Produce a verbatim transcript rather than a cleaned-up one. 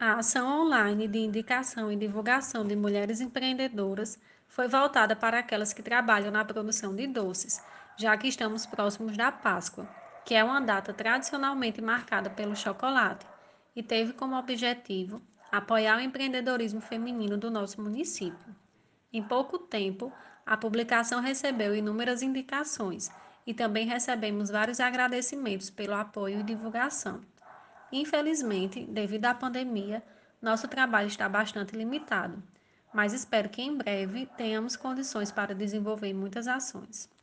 A ação online de indicação e divulgação de mulheres empreendedoras foi voltada para aquelas que trabalham na produção de doces, já que estamos próximos da Páscoa, que é uma data tradicionalmente marcada pelo chocolate, e teve como objetivo apoiar o empreendedorismo feminino do nosso município. Em pouco tempo, a publicação recebeu inúmeras indicações e também recebemos vários agradecimentos pelo apoio e divulgação. Infelizmente, devido à pandemia, nosso trabalho está bastante limitado, mas espero que em breve tenhamos condições para desenvolver muitas ações.